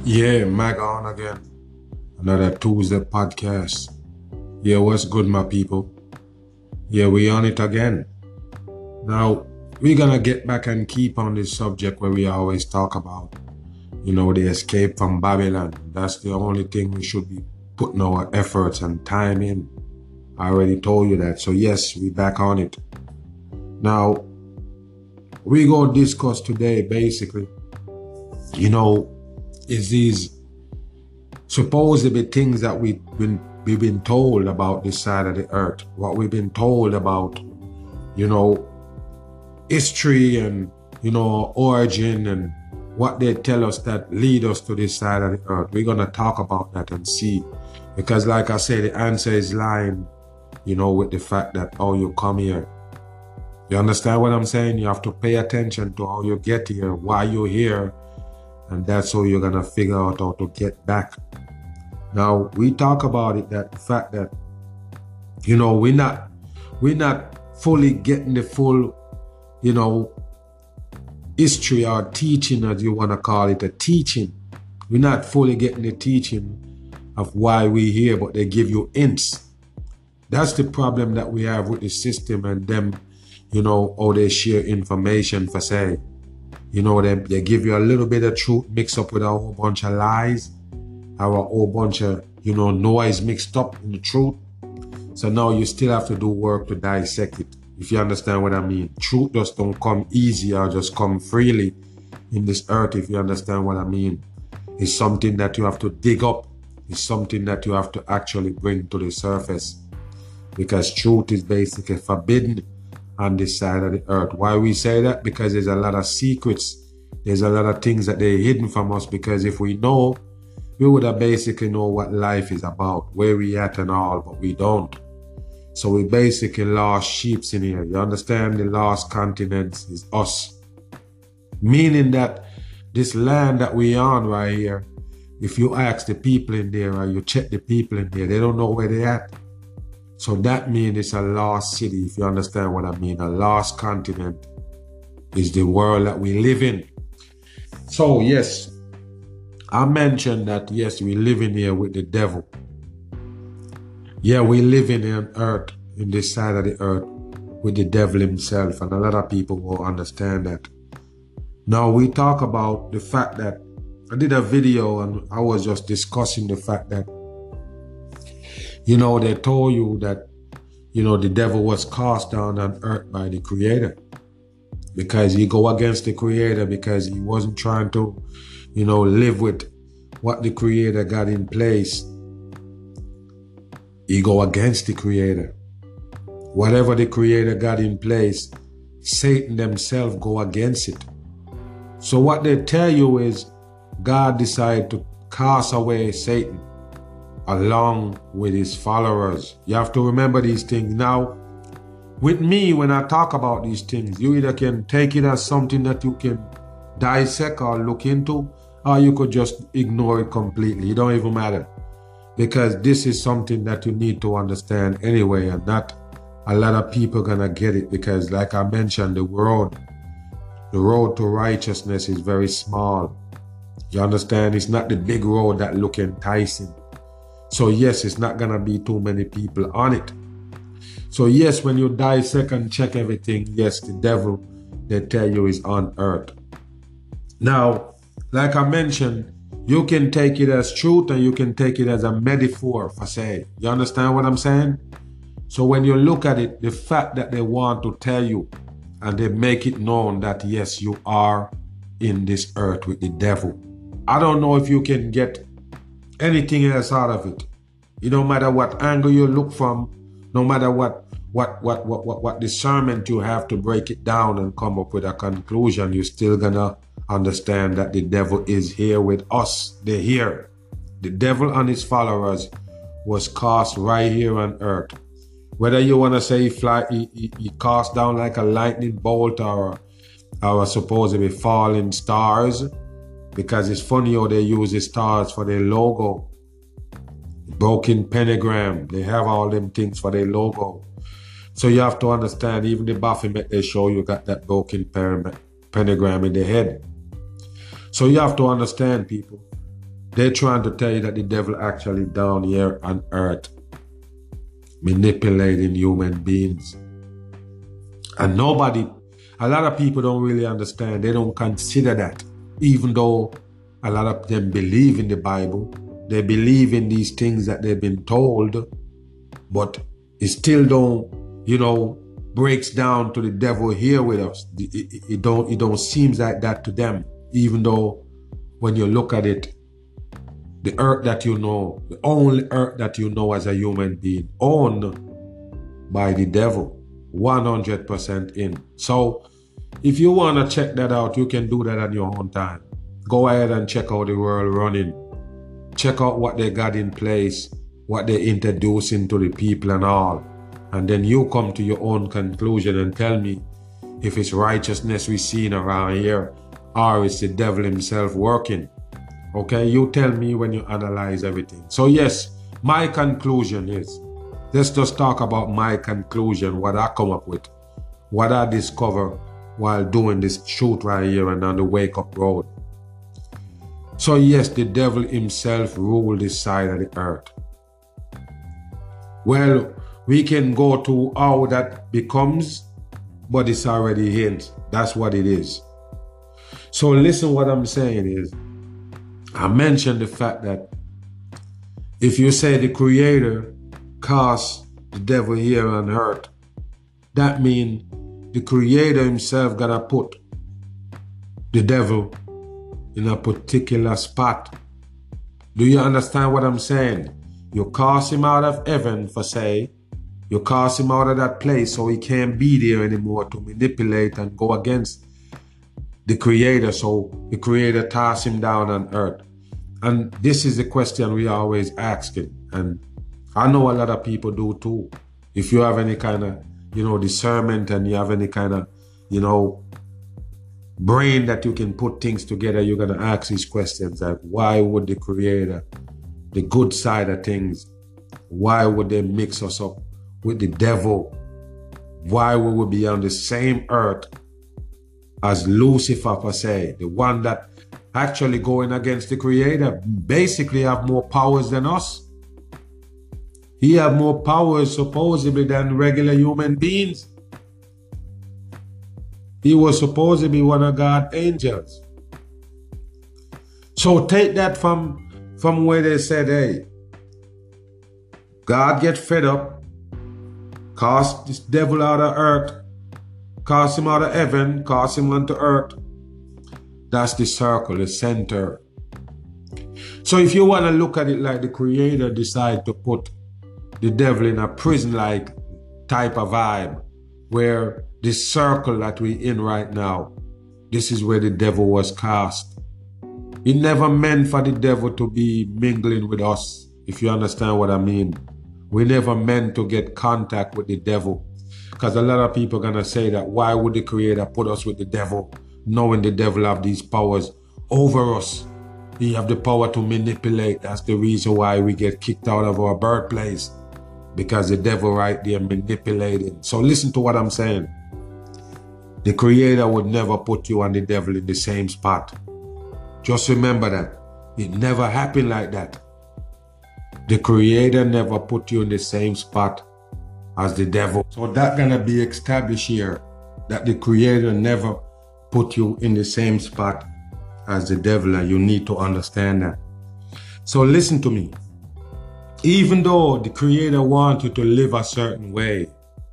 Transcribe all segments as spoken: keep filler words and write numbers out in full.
Yeah, Mag on again. Another Tuesday podcast. Yeah, what's good, my people? Yeah, we on it again. Now, we're gonna get back and keep on this subject where we always talk about, you know, the escape from Babylon. That's the only thing we should be putting our efforts and time in. I already told you that. So yes, we back on it. Now, we gonna discuss today basically, you know, is these supposedly things that we've been we've been told about this side of the earth, what we've been told about, you know, history and, you know, origin and what they tell us that lead us to this side of the earth. We're gonna talk about that and see. Because like I say, the answer is lying, you know, with the fact that how you come here. You understand what I'm saying? You have to pay attention to how you get here, why you're here, and that's how you're gonna figure out how to get back. Now we talk about it, that the fact that, you know, we're not we're not fully getting the full, you know, history or teaching, as you wanna call it, a teaching. We're not fully getting the teaching of why we're here, but they give you hints. That's the problem that we have with the system and them, you know, how they share information for say. You know, they, they give you a little bit of truth mixed up with a whole bunch of lies, or a whole bunch of, you know, noise mixed up in the truth. So now you still have to do work to dissect it, if you understand what I mean. Truth just don't come easy or just come freely in this earth, if you understand what I mean. It's something that you have to dig up. It's something that you have to actually bring to the surface. Because truth is basically forbidden on this side of the earth. Why we say that? Because there's a lot of secrets. There's a lot of things that they're hidden from us, because if we know, we would have basically know what life is about, where we at and all, but we don't. So we basically lost sheeps in here. You understand? The lost continents is us. Meaning that this land that we on right here, if you ask the people in there or you check the people in there, they don't know where they at. So that means it's a lost city, if you understand what I mean. A lost continent is the world that we live in. So yes, I mentioned that yes, we live in here with the devil. Yeah, we live in on earth, in this side of the earth, with the devil himself, and a lot of people will understand that. Now we talk about the fact that I did a video and I was just discussing the fact that, you know, they told you that, you know, the devil was cast down on earth by the creator, because he go against the creator, because he wasn't trying to, you know, live with what the creator got in place. He go against the creator. Whatever the creator got in place, Satan themselves go against it. So what they tell you is God decided to cast away Satan along with his followers. You have to remember these things. Now, with me, when I talk about these things, you either can take it as something that you can dissect or look into, or you could just ignore it completely. It don't even matter. Because this is something that you need to understand anyway, and not a lot of people gonna get it, because like I mentioned, the road, the road to righteousness is very small. You understand? It's not the big road that look enticing. So yes, it's not gonna be too many people on it. So yes, when you dissect and check everything, yes, the devil, they tell you, is on earth. Now, like I mentioned, you can take it as truth and you can take it as a metaphor for say. You understand what I'm saying? So when you look at it, the fact that they want to tell you and they make it known that yes, you are in this earth with the devil. I don't know if you can get anything else out of it. It don't matter what angle you look from, no matter what what what what what, what discernment you have to break it down and come up with a conclusion, you're still gonna understand that the devil is here with us. They're here. The devil and his followers was cast right here on earth. Whether you want to say he, fly, he, he, he cast down like a lightning bolt or, or supposedly falling stars, because it's funny how they use the stars for their logo. Broken pentagram. They have all them things for their logo. So you have to understand, even the Baphomet they show you got that broken pentagram in the head. So you have to understand, people, they're trying to tell you that the devil actually down here on earth manipulating human beings. And nobody, a lot of people don't really understand. They don't consider that. Even though a lot of them believe in the Bible, they believe in these things that they've been told, but it still don't, you know, breaks down to the devil here with us. It, it, it don't, it don't seem like that to them. Even though when you look at it, the earth that you know, the only earth that you know as a human being, owned by the devil, one hundred percent in. So if you want to check that out, you can do that on your own time. Go ahead and check out the world running. Check out what they got in place, what they introducing to the people and all. And then you come to your own conclusion and tell me if it's righteousness we seen around here or it's the devil himself working. Okay, you tell me when you analyze everything. So yes, my conclusion is, let's just talk about my conclusion, what I come up with, what I discover while doing this shoot right here and on the Wake Up Road. So yes, the devil himself ruled this side of the earth. Well, we can go to how that becomes, but it's already in. That's what it is. So listen, what I'm saying is, I mentioned the fact that if you say the Creator caused the devil here on earth, that means the Creator himself gotta put the devil in a particular spot. Do you understand what I'm saying? You cast him out of heaven, for say, you cast him out of that place so he can't be there anymore to manipulate and go against the Creator. So the Creator toss him down on earth. And this is the question we always asking. And I know a lot of people do too. If you have any kind of, you know, discernment and you have any kind of, you know, brain that you can put things together, you're going to ask these questions like, why would the Creator, the good side of things, why would they mix us up with the devil? Why would we be on the same earth as Lucifer, per se, the one that actually going against the Creator, basically have more powers than us? He have more powers supposedly than regular human beings. He was supposed to be one of God's angels. So take that from, from where they said, hey, God get fed up, cast this devil out of earth, cast him out of heaven, cast him onto earth. That's the circle, the center. So if you want to look at it like the Creator decided to put the devil in a prison-like type of vibe, where this circle that we're in right now, this is where the devil was cast. It never meant for the devil to be mingling with us, if you understand what I mean. We never meant to get contact with the devil. Because a lot of people are going to say that, why would the Creator put us with the devil, knowing the devil have these powers over us? He have the power to manipulate. That's the reason why we get kicked out of our birthplace. Because the devil right there manipulating. So listen to what I'm saying. The Creator would never put you and the devil in the same spot. Just remember that. It never happened like that. The Creator never put you in the same spot as the devil. So that's gonna be established here, that the Creator never put you in the same spot as the devil, and you need to understand that. So listen to me. Even though the Creator wants you to live a certain way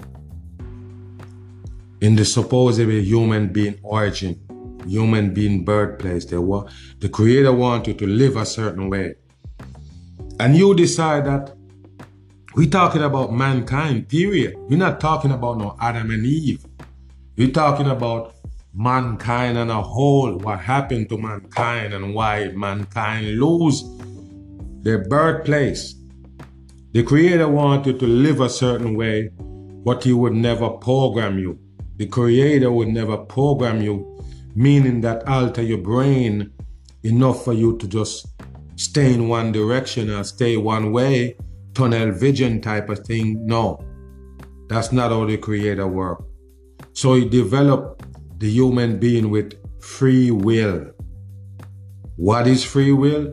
in the supposedly human being origin, human being birthplace, they want, the Creator wants you to live a certain way. And you decide that we're talking about mankind, period. We're not talking about no Adam and Eve. We're talking about mankind and a whole, what happened to mankind and why mankind lose their birthplace. The Creator wanted you to live a certain way, but He would never program you. The Creator would never program you, meaning that alter your brain enough for you to just stay in one direction or stay one way, tunnel vision type of thing. No, that's not how the Creator works. So He developed the human being with free will. What is free will?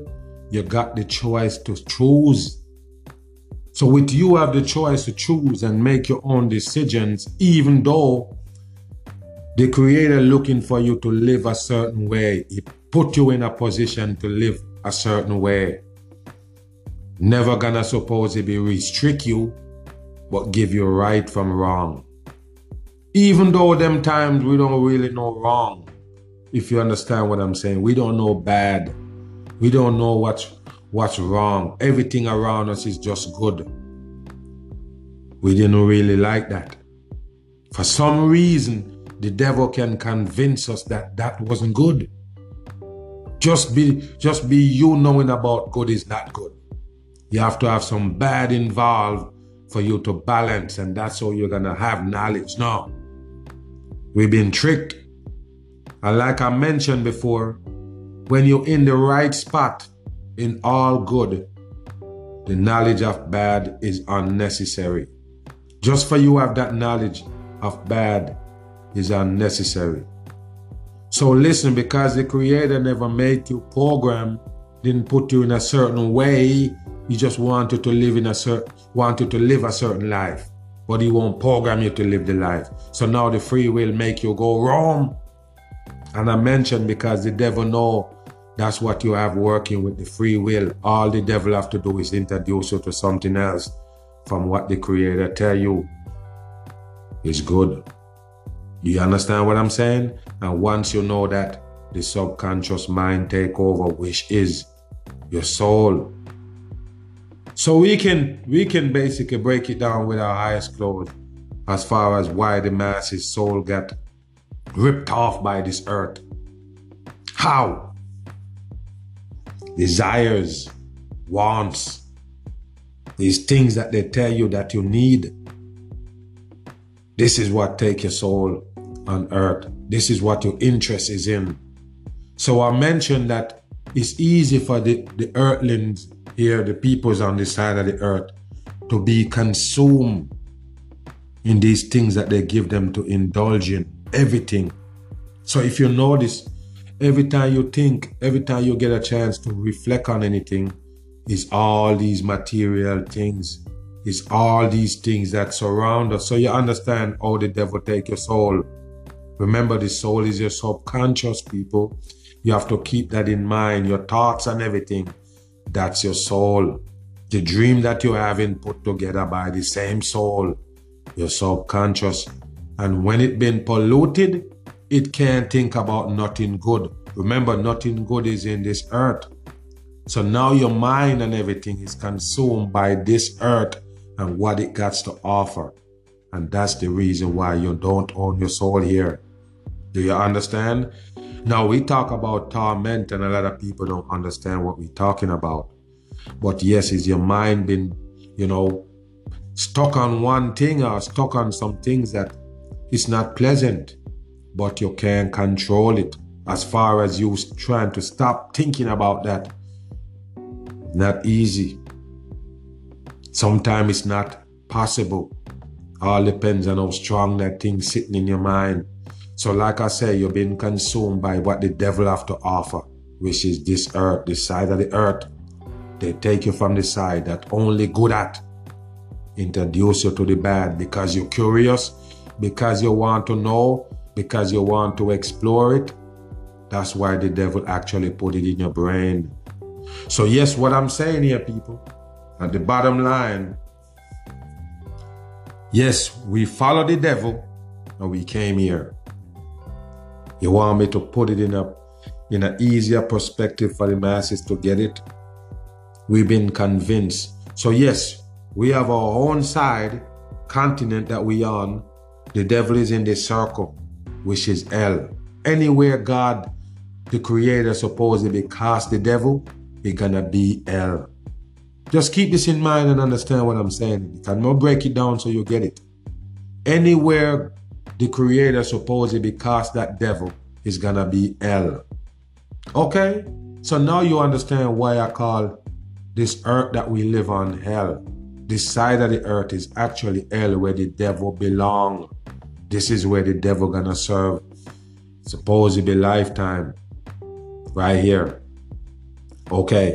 you got the choice to choose. So with you have the choice to choose and make your own decisions, even though the Creator looking for you to live a certain way. He put you in a position to live a certain way. Never gonna supposedly restrict you, but give you right from wrong. Even though them times we don't really know wrong, if you understand what I'm saying. We don't know bad. We don't know what's, what's wrong. Everything around us is just good. We didn't really like that. For some reason, the devil can convince us that that wasn't good. Just be, just be you knowing about good is not good. You have to have some bad involved for you to balance, and that's how you're gonna have knowledge. No. We've been tricked. And like I mentioned before, when you're in the right spot in all good, the knowledge of bad is unnecessary. Just for you have that knowledge of bad is unnecessary. So listen, because the Creator never made you program, didn't put you in a certain way, He just wanted to live in a certain, wanted to live a certain life. But He won't program you to live the life. So now the free will make you go wrong. And I mentioned because the devil know that's what you have working with the free will. All the devil have to do is introduce you to something else from what the Creator tell you is good. You understand what I'm saying? And once you know that, the subconscious mind take over, which is your soul. So we can we can basically break it down with our eyes closed as far as why the masses' soul got ripped off by this earth. How? Desires, wants, these things that they tell you that you need. This is what take your soul on earth. This is what your interest is in. So I mentioned that it's easy for the, the earthlings here, the peoples on this side of the earth, to be consumed in these things that they give them to indulge in, everything. So if you notice, every time you think, every time you get a chance to reflect on anything, it's all these material things. It's all these things that surround us. So you understand how the devil take your soul. Remember, the soul is your subconscious, people. You have to keep that in mind. Your thoughts and everything, that's your soul. The dream that you're having put together by the same soul, your subconscious. And when it been polluted, it can't think about nothing good. Remember, nothing good is in this earth. So now your mind and everything is consumed by this earth and what it got to offer. And that's the reason why you don't own your soul here. Do you understand? Now we talk about torment and a lot of people don't understand what we're talking about. But yes, is your mind been, you know, stuck on one thing or stuck on some things that it's not pleasant, but you can't control it. As far as you trying to stop thinking about that, not easy. Sometimes it's not possible. All depends on how strong that thing's sitting in your mind. So like I say, you've been consumed by what the devil have to offer, which is this earth, this side of the earth. They take you from the side that only good at, introduce you to the bad because you're curious, because you want to know, because you want to explore it. That's why the devil actually put it in your brain. So yes, what I'm saying here, people, at the bottom line, yes, we follow the devil and we came here. You want me to put it in a in an easier perspective for the masses to get it? We've been convinced. So yes, we have our own side, continent that we on. The devil is in this circle, which is hell. Anywhere God, the Creator, supposedly cast the devil, it's gonna be hell. Just keep this in mind and understand what I'm saying. I'm gonna break it down so you get it. Anywhere the Creator supposedly cast that devil is gonna be hell. Okay? So now you understand why I call this earth that we live on hell. This side of the earth is actually hell, where the devil belong. This is where the devil gonna serve supposedly lifetime. Right here. Okay.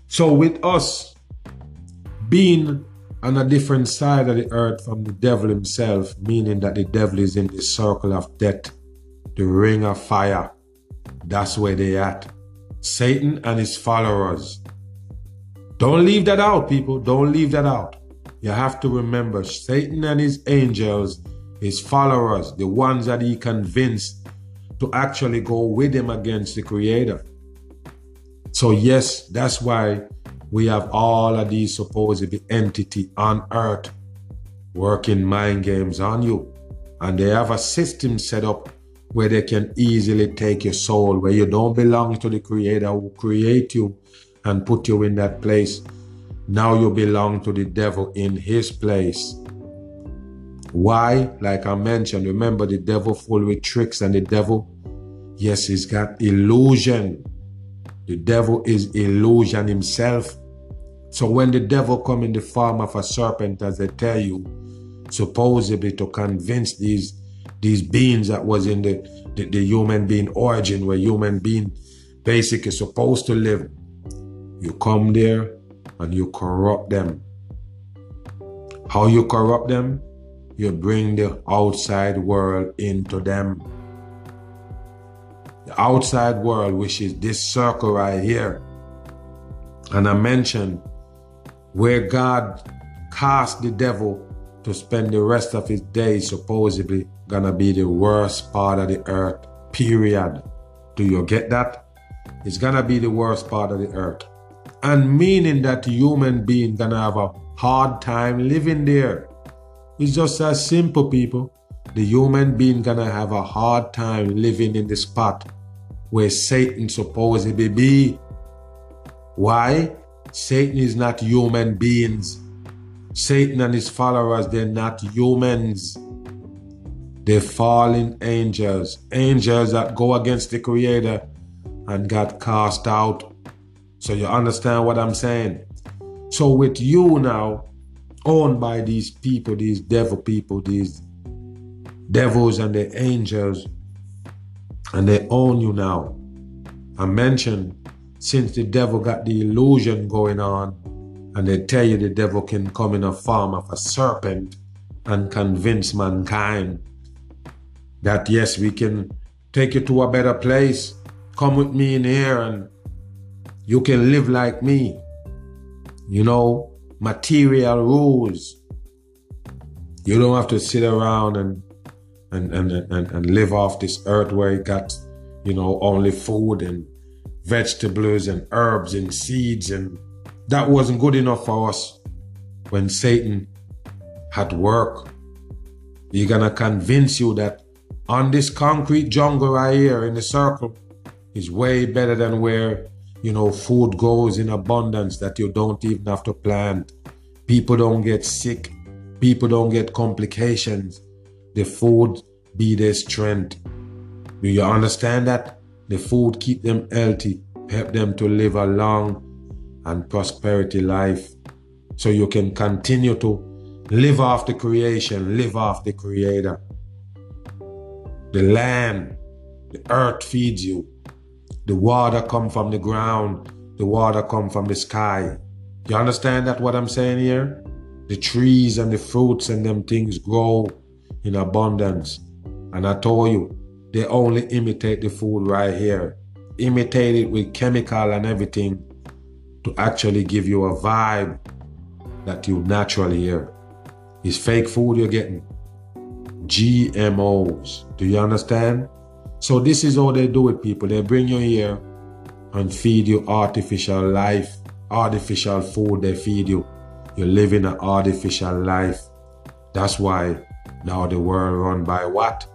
So with us being on a different side of the earth from the devil himself, meaning that the devil is in the circle of death, the ring of fire, that's where they at. Satan and his followers. Don't leave that out, people. Don't leave that out. You have to remember, Satan and his angels, his followers, the ones that he convinced to actually go with him against the Creator. So yes, that's why we have all of these supposed entities on earth working mind games on you. And they have a system set up where they can easily take your soul, where you don't belong to the Creator who created you and put you in that place. Now you belong to the devil in his place. Why? Like I mentioned, remember the devil full with tricks, and the devil, yes, he's got illusion. The devil is illusion himself. So when the devil come in the form of a serpent, as they tell you, supposedly to convince these these beings that was in the, the, the human being origin, where human being basically supposed to live, you come there and you corrupt them. How you corrupt them? You bring the outside world into them. The outside world, which is this circle right here. And I mentioned where God cast the devil to spend the rest of his days, supposedly gonna be the worst part of the earth, period. Do you get that? It's gonna be the worst part of the earth. And meaning that the human being gonna have a hard time living there. It's just as simple, people. The human being gonna have a hard time living in the spot where Satan supposedly be. Why? Satan is not human beings. Satan and his followers, they're not humans. They're fallen angels. Angels that go against the Creator and got cast out. So you understand what I'm saying? So with you now, owned by these people, these devil people, these devils and the angels, and they own you now. I mentioned, since the devil got the illusion going on, and they tell you the devil can come in a form of a serpent and convince mankind that yes, we can take you to a better place. Come with me in here and you can live like me. You know, material rules. You don't have to sit around and and, and, and, and live off this earth where you got, you know, only food and vegetables and herbs and seeds, and that wasn't good enough for us when Satan had work. He's gonna convince you that on this concrete jungle right here in the circle is way better than where, you know, food goes in abundance that you don't even have to plant. People don't get sick. People don't get complications. The food be their strength. Do you understand that? The food keep them healthy, help them to live a long and prosperity life. So you can continue to live off the creation, live off the Creator. The land, the earth feeds you. The water come from the ground. The water come from the sky. You understand that what I'm saying here? The trees and the fruits and them things grow in abundance. And I told you, they only imitate the food right here. Imitate it with chemical and everything to actually give you a vibe that you naturally hear. It's fake food you're getting. G M Os. Do you understand? So this is how they do it, people. They bring you here and feed you artificial life, artificial food they feed you. You live in an artificial life. That's why now the world run by what?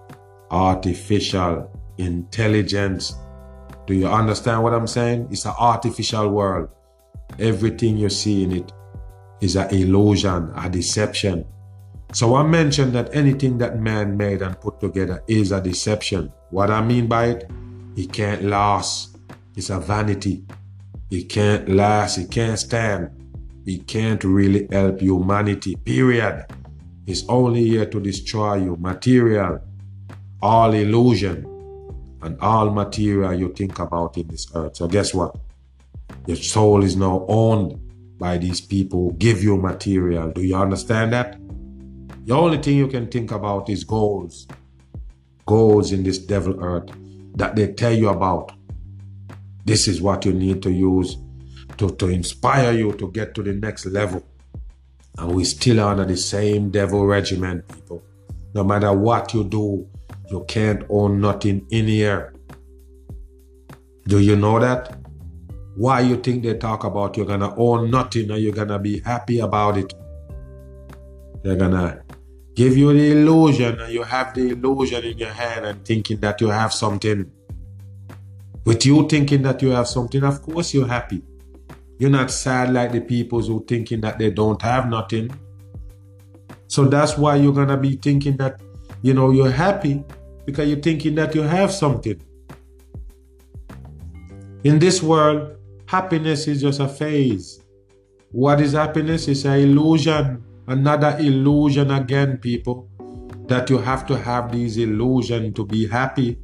Artificial intelligence. Do you understand what I'm saying? It's an artificial world. Everything you see in it is an illusion, a deception. So I mentioned that anything that man made and put together is a deception. What I mean by it, it can't last. It's a vanity. It can't last. It can't stand. It can't really help humanity, period. It's only here to destroy you. Material, all illusion, and all material you think about in this earth. So guess what? Your soul is now owned by these people who give you material. Do you understand that? The only thing you can think about is goals. Goals in this devil earth that they tell you about. This is what you need to use to, to inspire you to get to the next level. And we still under the same devil regiment, people. No matter what you do, you can't own nothing in here. Do you know that? Why you think they talk about you're gonna own nothing and you're gonna be happy about it? They're gonna give you the illusion, and you have the illusion in your head and thinking that you have something. With you thinking that you have something, of course you're happy. You're not sad like the people who thinking that they don't have nothing. So that's why you're gonna be thinking that, you know, you're happy, because you're thinking that you have something. In this world, happiness is just a phase. What is happiness? It's an illusion. Another illusion again, people. That you have to have these illusions to be happy.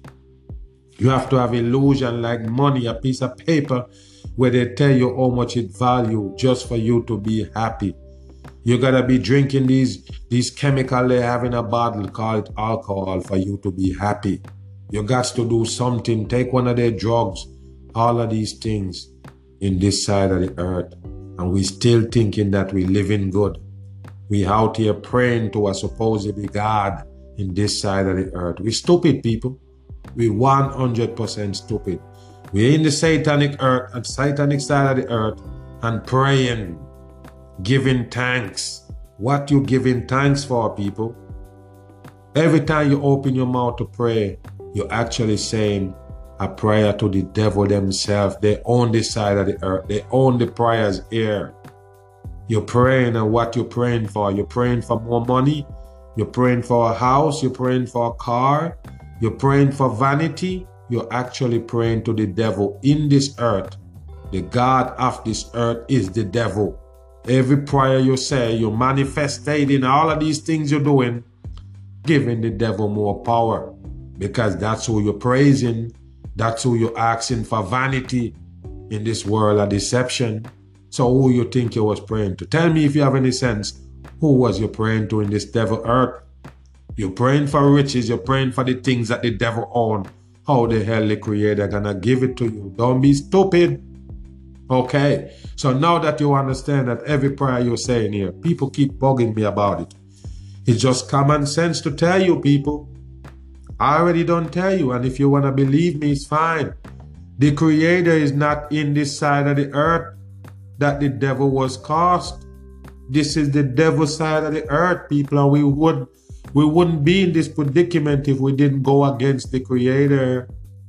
You have to have illusion like money, a piece of paper, where they tell you how much it value just for you to be happy. You gotta be drinking these, these chemicals they have in a bottle called alcohol for you to be happy. You got to do something. Take one of their drugs. All of these things in this side of the earth. And we still thinking that we living good. We out here praying to a supposedly God in this side of the earth. We stupid, people. We one hundred percent stupid. We're in the satanic earth, and satanic side of the earth, and praying, giving thanks. What you giving thanks for, people? Every time you open your mouth to pray, you're actually saying a prayer to the devil themselves. They own this side of the earth. They own the prayers here. You're praying, and what you're praying for? You're praying for more money. You're praying for a house. You're praying for a car. You're praying for vanity. You're actually praying to the devil in this earth. The God of this earth is the devil. Every prayer you say, you're manifesting all of these things you're doing, giving the devil more power, because that's who you're praising. That's who you're asking for vanity in this world of deception. So who you think you was praying to? Tell me if you have any sense. Who was you praying to in this devil earth? You're praying for riches. You're praying for the things that the devil owns. How the hell the creator gonna give it to you? Don't be stupid. Okay. So now that you understand that every prayer you're saying here, people keep bugging me about it. It's just common sense to tell you, people. I already don't tell you, and if you want to believe me, it's fine. The creator is not in this side of the earth that the devil was cast. This is the devil side of the earth, people, and we would we wouldn't be in this predicament if we didn't go against the creator.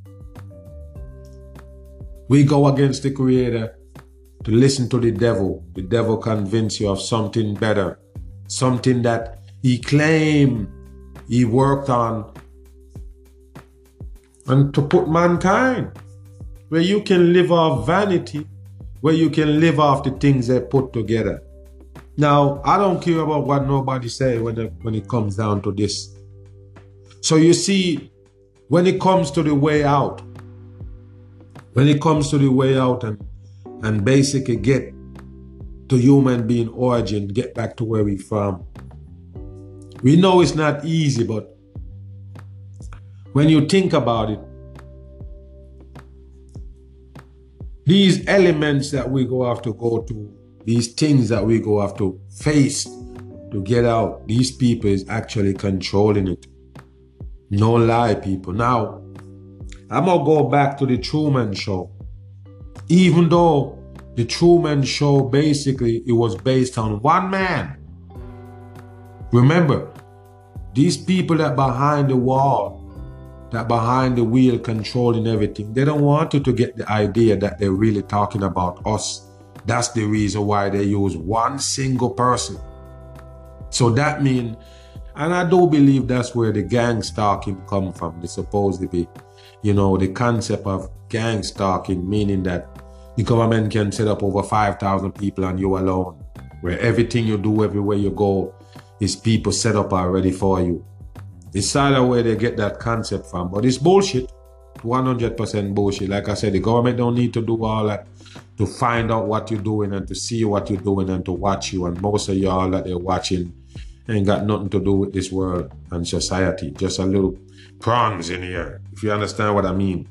We go against the creator to listen to the devil. The devil convince you of something better, something that he claimed he worked on, and to put mankind where you can live off vanity, where you can live off the things they put together. Now, I don't care about what nobody say when it, when it comes down to this. So you see, when it comes to the way out, when it comes to the way out and, and basically get to human being origin, get back to where we from, we know it's not easy, but when you think about it, these elements that we go have to go to, these things that we go have to face to get out, these people is actually controlling it. No lie, people. Now, I'm going to go back to the Truman Show. Even though the Truman Show, basically, it was based on one man. Remember, these people that behind the wall, that behind the wheel controlling everything, they don't want you to get the idea that they're really talking about us. That's the reason why they use one single person. So that means, and I do believe that's where the gang stalking come from. They supposed to be, you know, the concept of gang stalking, meaning that the government can set up over five thousand people and you alone, where everything you do, everywhere you go, is people set up already for you. It's either where they get that concept from, but it's bullshit. one hundred percent bullshit. Like I said, the government don't need to do all that to find out what you're doing and to see what you're doing and to watch you. And most of y'all that they're watching ain't got nothing to do with this world and society. Just a little prawns in here, if you understand what I mean.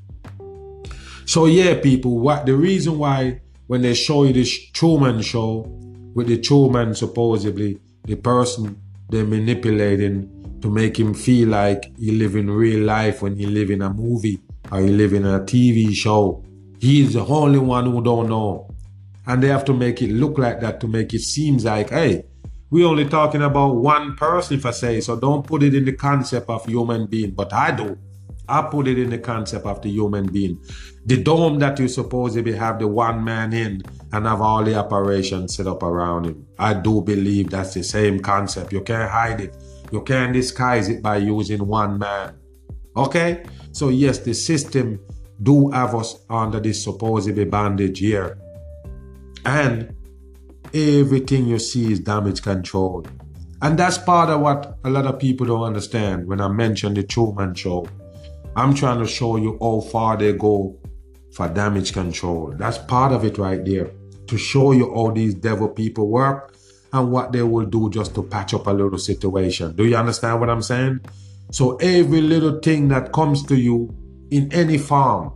So yeah, people, what the reason why when they show you this Truman Show with the Truman, supposedly the person they're manipulating to make him feel like he live in real life when he live in a movie or he live in a T V show. He's the only one who don't know. And they have to make it look like that to make it seem like, hey, we're only talking about one person, if I say, so don't put it in the concept of human being. But I do. I put it in the concept of the human being. The dome that you supposedly have the one man in and have all the operations set up around him. I do believe that's the same concept. You can't hide it. You can't disguise it by using one man. Okay? So yes, the system do have us under this supposedly bandage here. And everything you see is damage control. And that's part of what a lot of people don't understand when I mention the Truman Show. I'm trying to show you how far they go for damage control. That's part of it right there. To show you how these devil people work and what they will do just to patch up a little situation. Do you understand what I'm saying? So every little thing that comes to you in any form,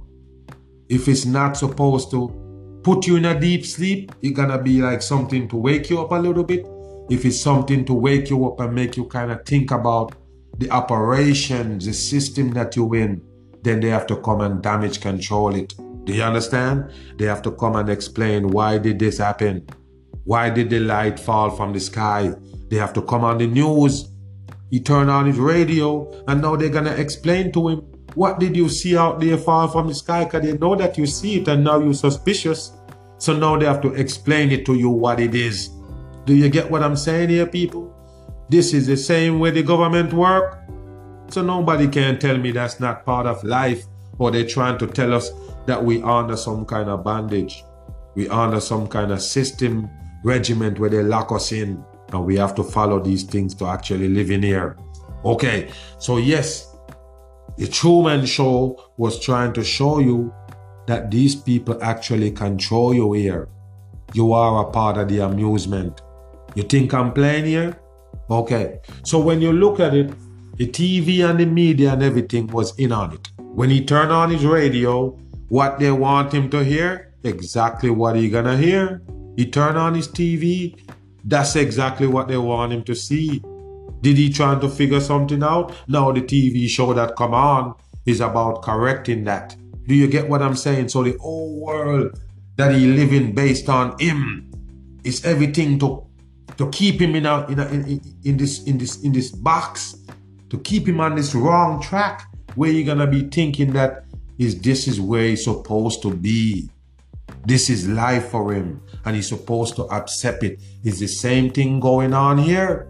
if it's not supposed to put you in a deep sleep, it's gonna be like something to wake you up a little bit. If it's something to wake you up and make you kind of think about the operations, the system that you're in, then they have to come and damage control it. Do you understand? They have to come and explain, why did this happen? Why did the light fall from the sky? They have to come on the news. He turned on his radio and now they're gonna explain to him, what did you see out there fall from the sky? Because they know that you see it and now you're suspicious. So now they have to explain it to you what it is. Do you get what I'm saying here, people? This is the same way the government work. So nobody can tell me that's not part of life, or they're trying to tell us that we under some kind of bandage. We under some kind of system regiment where they lock us in and we have to follow these things to actually live in here. Okay, so yes, the Truman Show was trying to show you that these people actually control you here. You are a part of the amusement. You think I'm playing here? Okay, so when you look at it, the T V and the media and everything was in on it. When he turned on his radio, what they want him to hear, exactly what he gonna hear. He turned on his T V, that's exactly what they want him to see. Did he try to figure something out? No, the T V show that come on is about correcting that. Do you get what I'm saying? So the whole world that he living based on him is everything to to keep him in a, in, a, in, in this in this in this box, to keep him on this wrong track where you're gonna be thinking that is this is where he's supposed to be. This is life for him and he's supposed to accept it. It's the same thing going on here.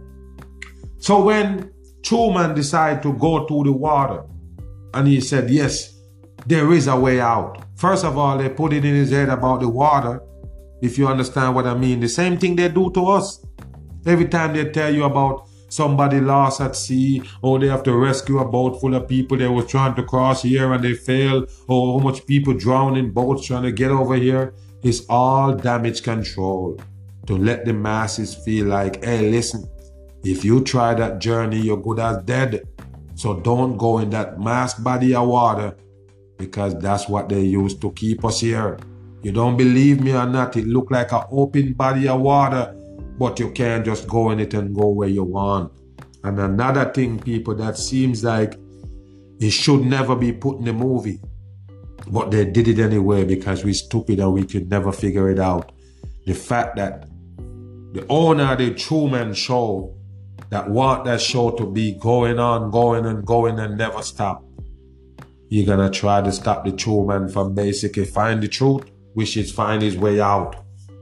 So when Truman decided to go to the water and he said, yes, there is a way out. First of all, they put it in his head about the water, if you understand what I mean. The same thing they do to us. Every time they tell you about somebody lost at sea, or they have to rescue a boat full of people that was trying to cross here and they failed, or how much people drown in boats trying to get over here, it's all damage control to let the masses feel like, hey, listen, if you try that journey, you're good as dead. So don't go in that mass body of water, because that's what they use to keep us here. You don't believe me or not, it look like an open body of water, but you can't just go in it and go where you want. And another thing, people, that seems like it should never be put in the movie, but they did it anyway because we're stupid and we could never figure it out. The fact that the owner of the Truman Show that want that show to be going on, going and going and never stop, you're gonna try to stop the Truman from basically find the truth, which is find his way out.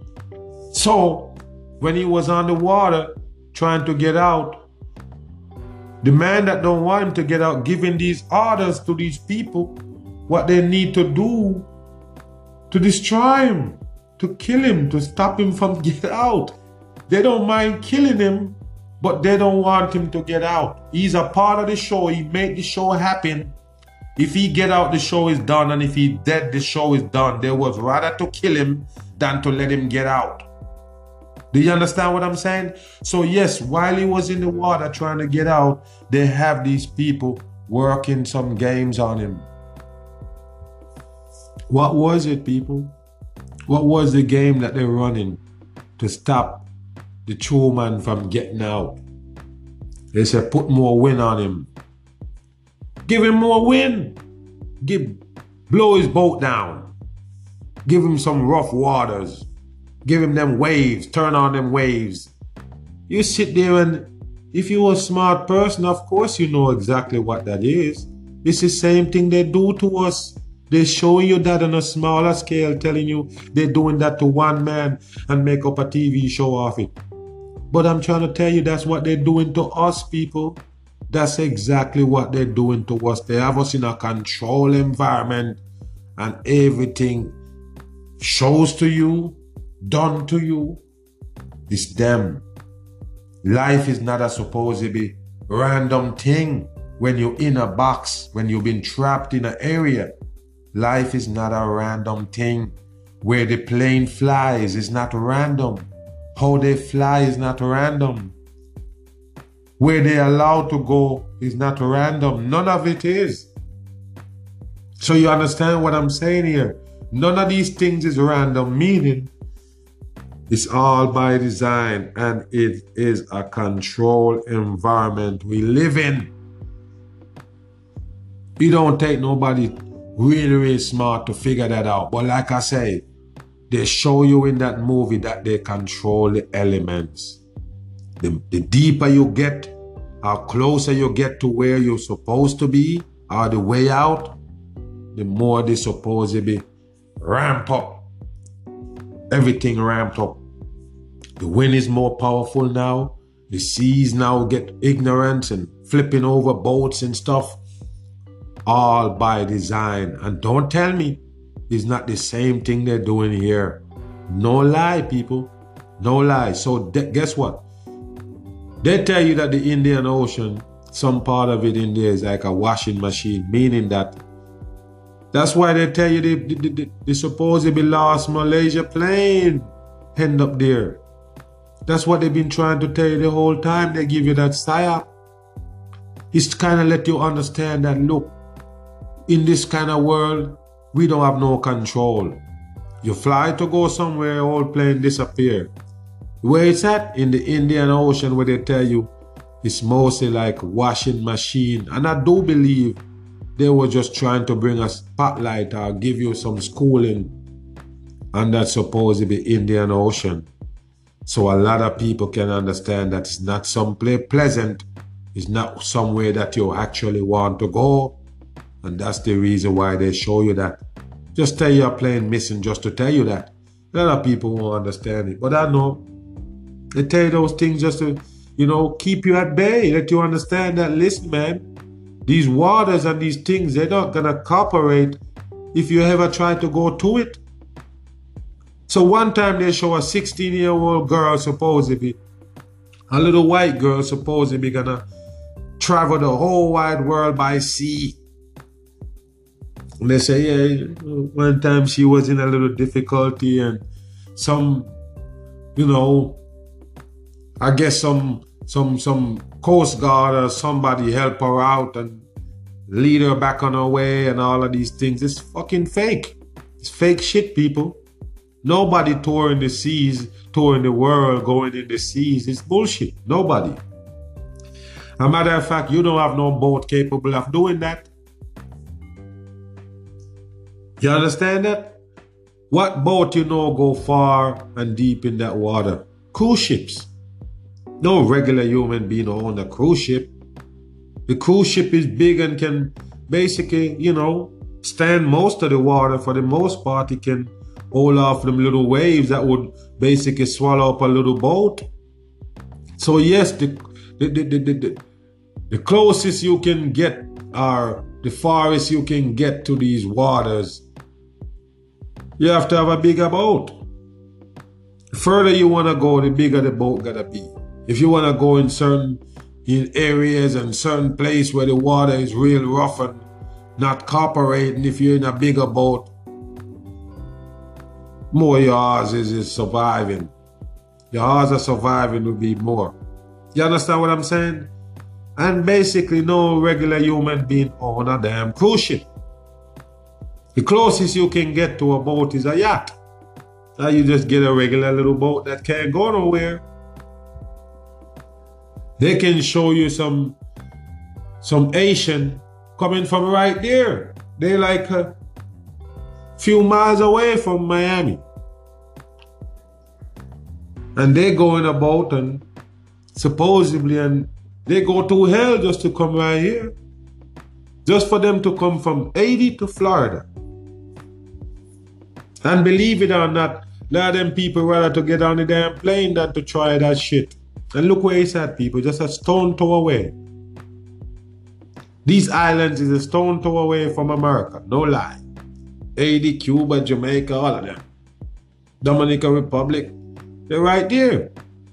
So when he was on the water trying to get out, the man that don't want him to get out giving these orders to these people what they need to do to destroy him, to kill him, to stop him from getting out. They don't mind killing him, but they don't want him to get out. He's a part of the show. He made the show happen. If he get out, the show is done, and if he dead, the show is done. They was rather to kill him than to let him get out. Do you understand what I'm saying? So yes, while he was in the water trying to get out, they have these people working some games on him. What was it, people? What was the game that they're running to stop the true man from getting out? They said, put more wind on him. Give him more wind. Give, blow his boat down. Give him some rough waters. Give him them waves. Turn on them waves. You sit there and if you're a smart person, of course you know exactly what that is. It's the same thing they do to us. They're showing you that on a smaller scale, telling you they're doing that to one man and make up a T V show of it. But I'm trying to tell you that's what they're doing to us, people. That's exactly what they're doing to us. They have us in a controlled environment and everything shows to you, done to you. It's them. Life is not a supposed to be random thing when you're in a box, when you've been trapped in an area. Life is not a random thing. Where the plane flies is not random. How they fly is not random. Where they're allowed to go is not random. None of it is. So you understand what I'm saying here? None of these things is random, meaning it's all by design and it is a controlled environment we live in. It don't take nobody really, really smart to figure that out. But like I say, they show you in that movie that they control the elements. The, the deeper you get, or closer you get to where you're supposed to be, or the way out, the more they supposedly ramp up. Everything ramped up. The wind is more powerful now. The seas now get ignorant and flipping over boats and stuff. All by design. And don't tell me it's not the same thing they're doing here. No lie, people. No lie. So guess what? They tell you that the Indian Ocean, some part of it in there is like a washing machine, meaning that that's why they tell you the, the, the, the supposedly lost Malaysia plane end up there. That's what they've been trying to tell you the whole time. They give you that psyop. It's to kind of let you understand that, look, in this kind of world, we don't have no control. You fly to go somewhere, whole plane disappear. Where it's at? In the Indian Ocean, where they tell you it's mostly like washing machine. And I do believe they were just trying to bring a spotlight or give you some schooling on that supposedly Indian Ocean. So a lot of people can understand that it's not someplace pleasant. It's not somewhere that you actually want to go. And that's the reason why they show you that. Just tell you a plane missing just to tell you that. A lot of people won't understand it. But I know. They tell you those things just to, you know, keep you at bay. Let you understand that, listen, man, these waters and these things, they're not going to cooperate if you ever try to go to it. So one time they show a sixteen-year-old girl, supposedly, a little white girl, supposedly going to travel the whole wide world by sea. And they say, yeah, one time she was in a little difficulty and some, you know, I guess some some some Coast Guard or somebody help her out and lead her back on her way and all of these things. It's fucking fake. It's fake shit, people. Nobody touring the seas, touring the world, going in the seas. It's bullshit. Nobody. As a matter of fact, you don't have no boat capable of doing that. You understand that? What boat you know go far and deep in that water? Cruise ships. No regular human being on a cruise ship. The cruise ship is big and can basically, you know, stand most of the water. For the most part, it can hold off them little waves that would basically swallow up a little boat. So yes, the the, the, the, the, the closest you can get, or the farthest you can get to these waters, you have to have a bigger boat. The further you want to go, the bigger the boat gotta be. If you want to go in certain in areas and certain place where the water is real rough and not cooperating. If you're in a bigger boat, more yours is, is surviving. Your odds of surviving will be more. You understand what I'm saying? And basically, no regular human being on a damn cruise ship. The closest you can get to a boat is a yacht. Now you just get a regular little boat that can't go nowhere. They can show you some some Asian coming from right there. They like a few miles away from Miami. And they go in a boat and supposedly and they go to hell just to come right here. Just for them to come from Haiti to Florida. And believe it or not, a lot of them people rather to get on the damn plane than to try that shit. And look where it's at, people, just a stone throw away. These islands is a stone throw away from America, no lie. Haiti, Cuba, Jamaica, all of them. Dominican Republic, they're right there.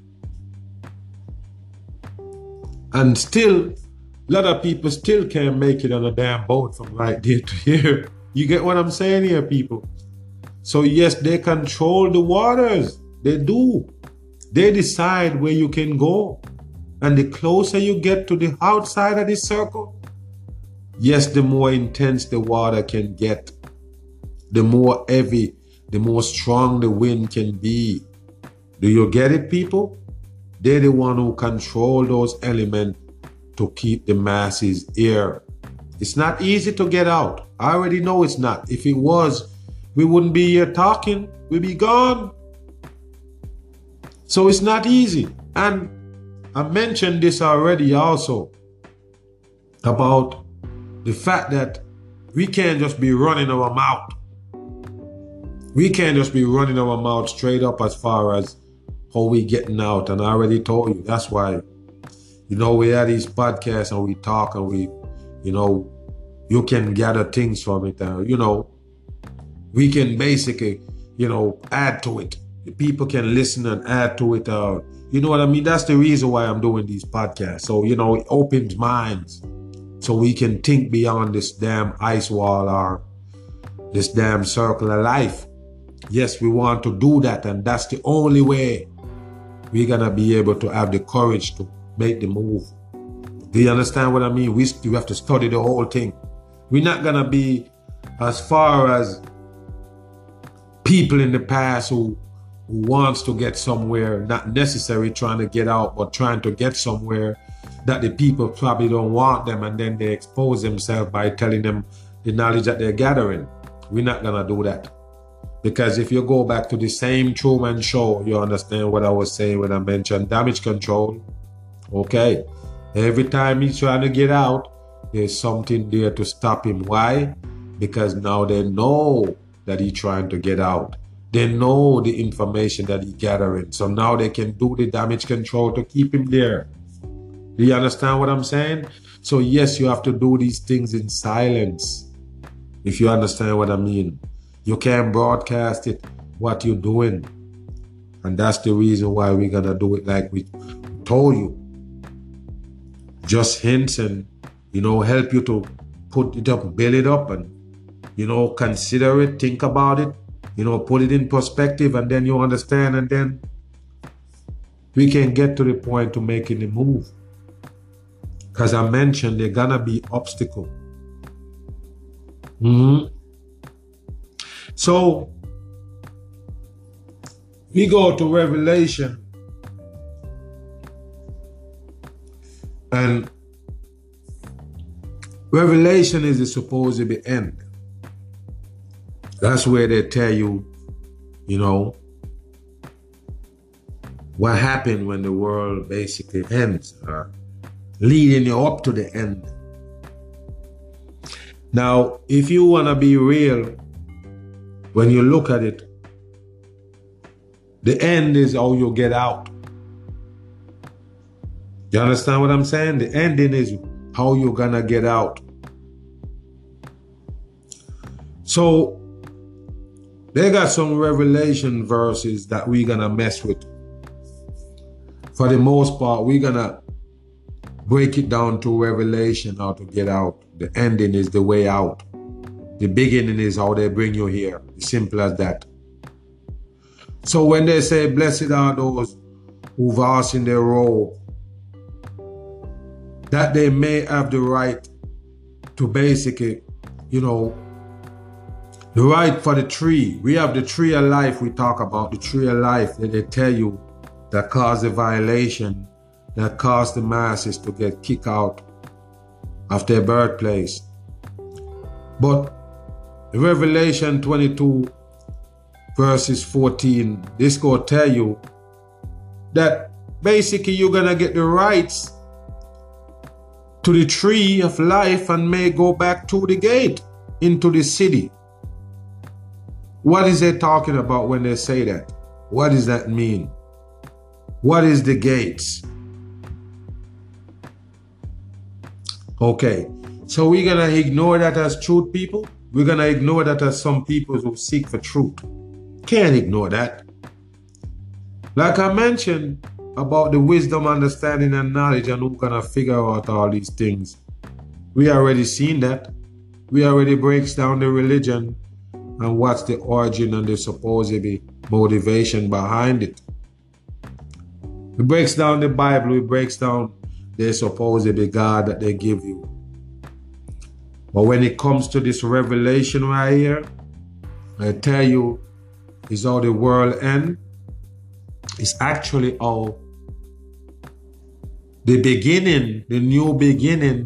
And still, a lot of people still can't make it on a damn boat from right there to here. You get what I'm saying here, people? So yes, they control the waters. They do. They decide where you can go. And the closer you get to the outside of the circle, yes, the more intense the water can get. The more heavy, the more strong the wind can be. Do you get it, people? They're the one who control those elements to keep the masses here. It's not easy to get out. I already know it's not. If it was, we wouldn't be here talking. We'd be gone. So it's not easy. And I mentioned this already also about the fact that we can't just be running our mouth. We can't just be running our mouth straight up as far as how we getting out. And I already told you, that's why, you know, we have these podcasts and we talk and we, you know, you can gather things from it. Uh, you know, we can basically, you know, add to it. People can listen and add to it. Uh, you know what I mean? That's the reason why I'm doing these podcasts. So, you know, it opens minds so we can think beyond this damn ice wall or this damn circle of life. Yes, we want to do that. And that's the only way we're going to be able to have the courage to make the move. Do you understand what I mean? We, we have to study the whole thing. We're not going to be as far as people in the past who, who wants to get somewhere, not necessarily trying to get out, but trying to get somewhere that the people probably don't want them, and then they expose themselves by telling them the knowledge that they're gathering. We're not going to do that. Because if you go back to the same Truman Show, you understand what I was saying when I mentioned damage control. Okay. Every time he's trying to get out, there's something there to stop him. Why? Because now they know that he's trying to get out. They know the information that he's gathering. So now they can do the damage control to keep him there. Do you understand what I'm saying? So yes, you have to do these things in silence. If you understand what I mean. You can't broadcast it, what you're doing. And that's the reason why we're going to do it like we told you. Just hints and, you know, help you to put it up, build it up and, you know, consider it, think about it, you know, put it in perspective, and then you understand, and then we can get to the point to making the move. Because I mentioned there's going to be obstacles. Mm-hmm. So, we go to Revelation, and Revelation is the supposed to be end. That's where they tell you, you know, what happened when the world basically ends, uh, leading you up to the end. Now, if you want to be real, when you look at it, the end is how you get out. You understand what I'm saying? The ending is how you're gonna get out. So, they got some Revelation verses that we're gonna mess with. For the most part, we're gonna break it down to revelation, how to get out. The ending is the way out. The beginning is how they bring you here. It's simple as that. So when they say, blessed are those who vast in their robe, that they may have the right to basically, you know, the right for the tree. We have the tree of life. We talk about the tree of life that they tell you that caused the violation, that caused the masses to get kicked out of their birthplace. But Revelation twenty-two verses fourteen, this go tell you that basically you're gonna get the rights to the tree of life and may go back to the gate into the city. What is they talking about when they say that? What does that mean? What is the gates? Okay, so we're gonna ignore that as truth, people. We're gonna ignore that as some people who seek for truth. Can't ignore that. Like I mentioned about the wisdom, understanding, and knowledge, and who's gonna figure out all these things. We already seen that. We already breaks down the religion and what's the origin and the supposed motivation behind it. It breaks down the Bible. It breaks down the supposed God that they give you. But when it comes to this revelation right here, I tell you, is how the world ends. It's actually how the beginning, the new beginning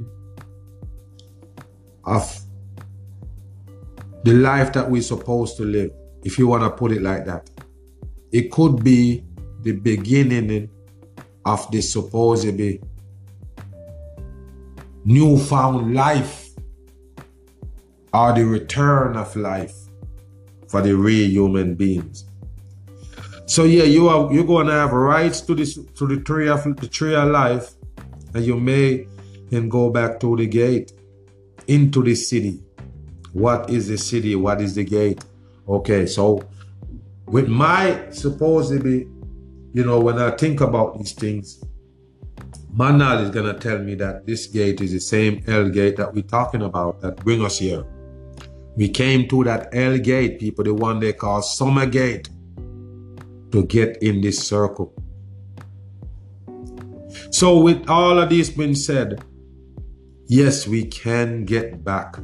of the life that we're supposed to live, if you want to put it like that. It could be the beginning of the supposedly newfound life, or the return of life for the real human beings. So yeah, you are you're going to have rights to this to the tree of the tree of life, and you may then go back to the gate into the city. What is the city? What is the gate? Okay, so with my supposedly, you know, when I think about these things, my knowledge is gonna tell me that this gate is the same L gate that we're talking about that bring us here. We came to that L gate, people, the one they call Summer Gate, to get in this circle. So with all of this being said, yes, we can get back.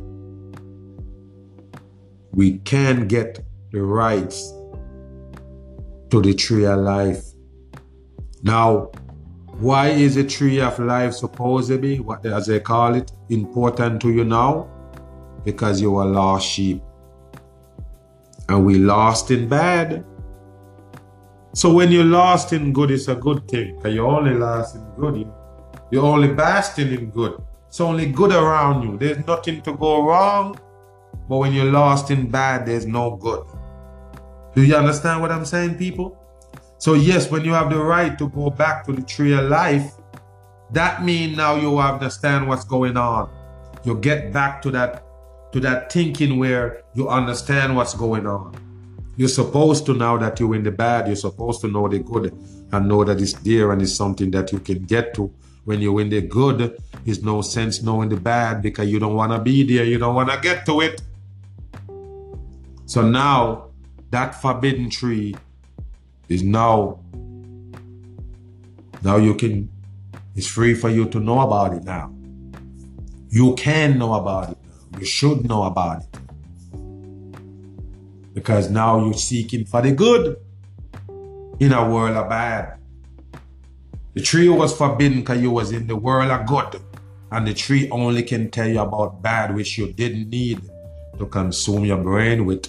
We can get the rights to the tree of life. Now, why is the tree of life supposed to be, what as they call it, important to you now? Because you are lost sheep. And we lost in bad. So when you're lost in good, it's a good thing. Because you're only lost in good. You're only basking in good. It's only good around you. There's nothing to go wrong. But when you're lost in bad, there's no good. Do you understand what I'm saying, people? So yes, when you have the right to go back to the tree of life, that means now you understand what's going on. You get back to that to that thinking where you understand what's going on. You're supposed to, now that you're in the bad, you're supposed to know the good and know that it's there and it's something that you can get to. When you're in the good, it's no sense knowing the bad because you don't want to be there. You don't want to get to it. So now that forbidden tree is now, now you can, it's free for you to know about it now. You can know about it. You should know about it. Because now you're seeking for the good in a world of bad. The tree was forbidden because you was in the world of good. And the tree only can tell you about bad, which you didn't need to consume your brain with.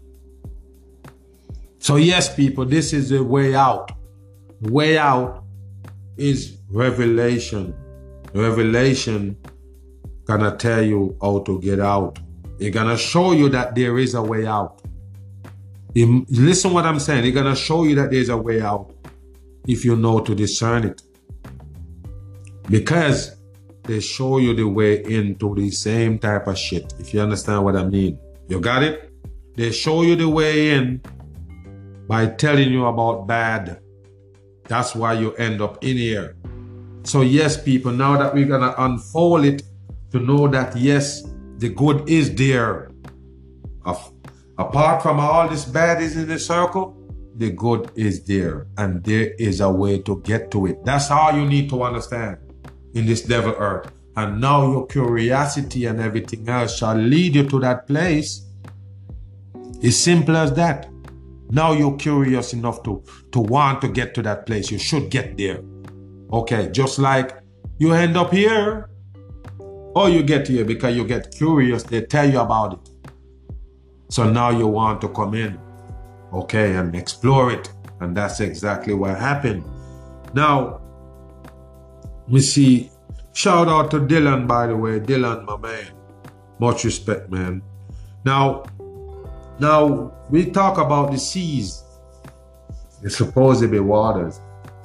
So yes, people, this is the way out. The way out is revelation. Revelation gonna tell you how to get out. It's gonna show you that there is a way out. Listen what I'm saying. It's gonna show you that there's a way out if you know to discern it. Because they show you the way into the same type of shit. If you understand what I mean. You got it? They show you the way in by telling you about bad. That's why you end up in here. So yes, people, now that we're gonna unfold it to know that yes, the good is there. Apart from all this bad is in the circle, the good is there, and there is a way to get to it. That's all you need to understand in this devil earth. And now your curiosity and everything else shall lead you to that place. It's simple as that. Now you're curious enough to, to want to get to that place. You should get there. Okay, just like you end up here, or you get here because you get curious, they tell you about it. So now you want to come in, okay, and explore it. And that's exactly what happened. Now, we see, shout out to Dylan, by the way. Dylan, my man. Much respect, man. Now, now we talk about the seas, the supposed waters,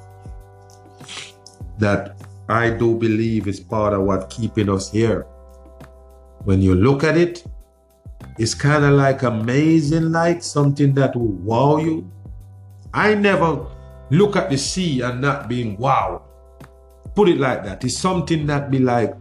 that I do believe is part of what keeping us here. When you look at it, it's kind of like amazing, like something that will wow you. I never look at the sea and not being wowed. Put it like that. It's something that be like,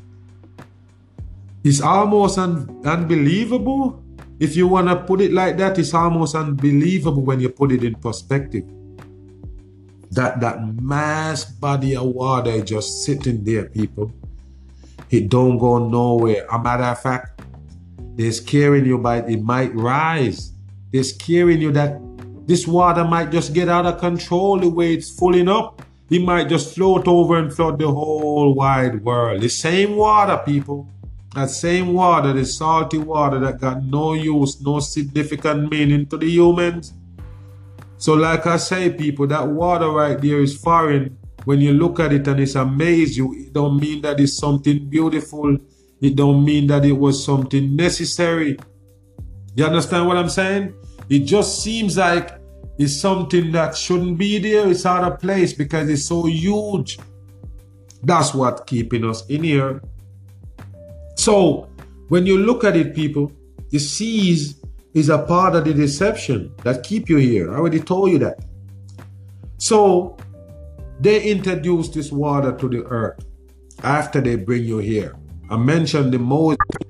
it's almost un unbelievable. If you want to put it like that, it's almost unbelievable when you put it in perspective. That that mass body of water is just sitting there, people. It don't go nowhere. A matter of fact, they're scaring you by it might rise. They're scaring you that this water might just get out of control the way it's filling up. It might just float over and flood the whole wide world. The same water, people. That same water, the salty water that got no use, no significant meaning to the humans. So like I say, people, that water right there is foreign. When you look at it and it's amazed you, it don't mean that it's something beautiful. It don't mean that it was something necessary. You understand what I'm saying? It just seems like it's something that shouldn't be there. It's out of place because it's so huge. That's what keeping us in here. So when you look at it, people, the seas is a part of the deception that keep you here. I already told you that. So they introduce this water to the earth after they bring you here. I mentioned the Moses